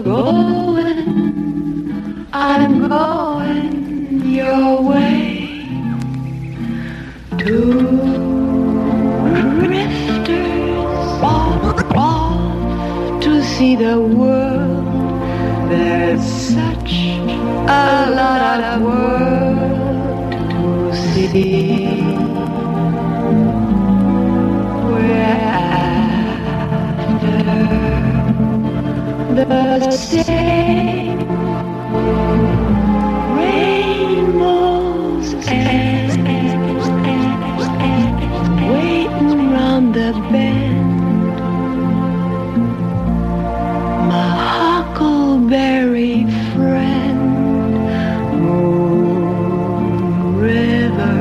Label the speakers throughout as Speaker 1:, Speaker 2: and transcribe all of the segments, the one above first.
Speaker 1: going, I'm going your way. Two drifters off to see the world. There's such a lot of world to see. The same rainbows and waiting round the bend. My huckleberry friend, Moon River.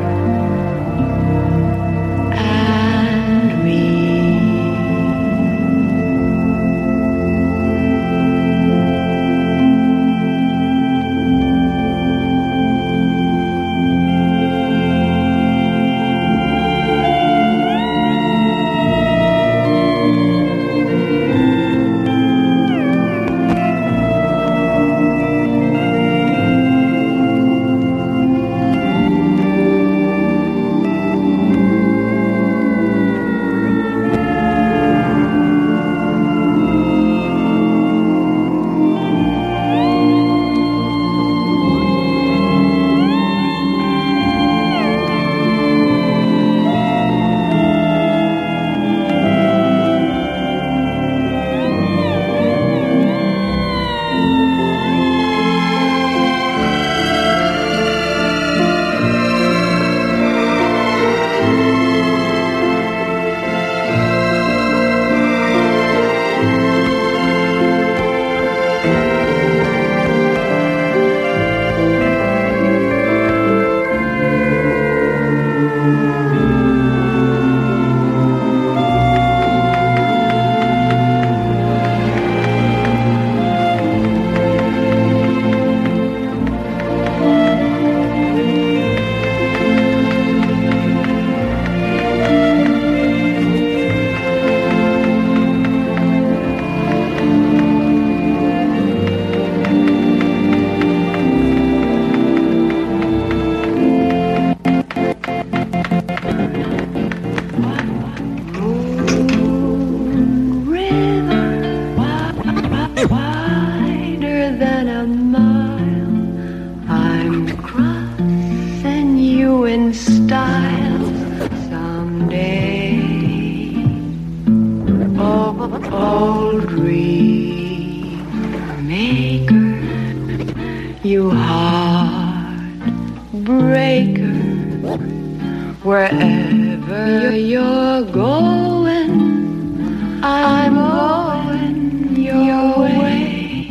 Speaker 1: Wherever you're going, I'm going your way.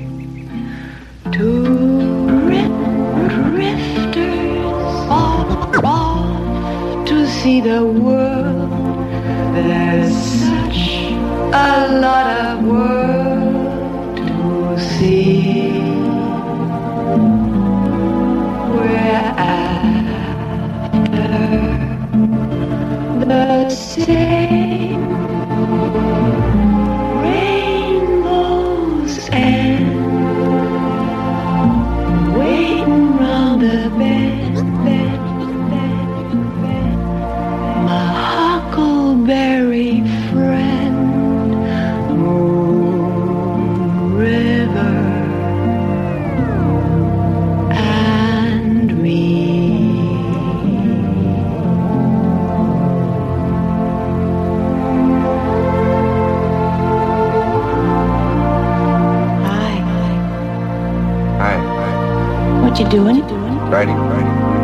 Speaker 1: Two drifters off to see the world. There's such a lot of world to see. We're the same rainbows and waiting round the bend. My huckleberry friend, Moon River.
Speaker 2: What you doing?
Speaker 3: Writing.